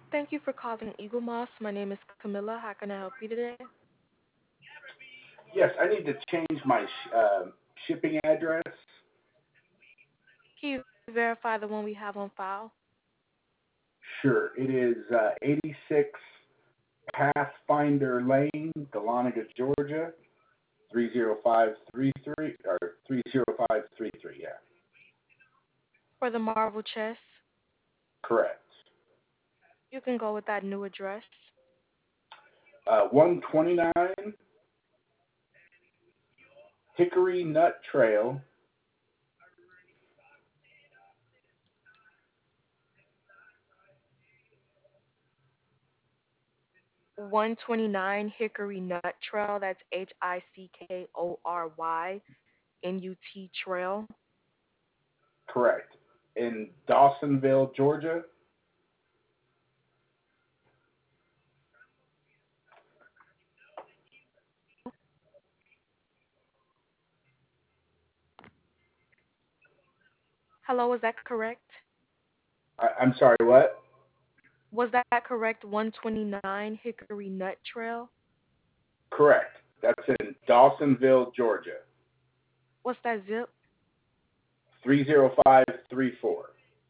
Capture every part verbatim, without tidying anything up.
Thank you for calling Eagle Moss. My name is Camilla. How can I help you today? Yes, I need to change my sh- uh, shipping address. Can you verify the one we have on file? Sure, it is uh, eighty-six Pathfinder Lane, Dahlonega, Georgia, three zero five three three or three zero five three three. Yeah, For the Marvel chest, correct. you can go with that new address. Uh, one twenty-nine Hickory Nut Trail, one twenty-nine Hickory Nut Trail. That's H I C K O R Y N U T Trail. correct. In Dawsonville, Georgia. Hello, is that correct? I- I'm sorry, what? Was that correct? one twenty-nine Hickory Nut Trail. Correct. That's in Dawsonville, Georgia, What's that zip? three zero five three four.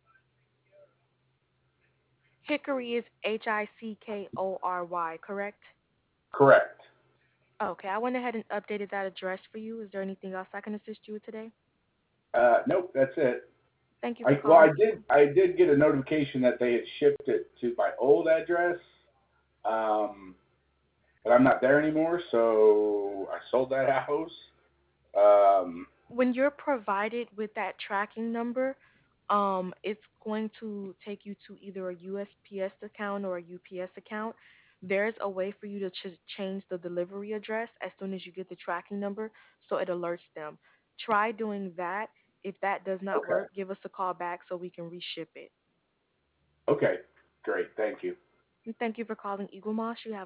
Hickory is H I C K O R Y, correct? Correct. Okay, I went ahead and updated that address for you. Is there anything else I can assist you with today? Uh, nope, that's it. Thank you for I well, I calling. did I did get a notification that they had shipped it to my old address, um, but I'm not there anymore, so I sold that house. Um, When you're provided with that tracking number, um, it's going to take you to either a U S P S account or a U P S account. There's a way for you to ch- change the delivery address as soon as you get the tracking number, so it alerts them. Try doing that. If that does not okay, work, give us a call back so we can reship it. okay, great, thank you. And thank you for calling Eagle Moss. You have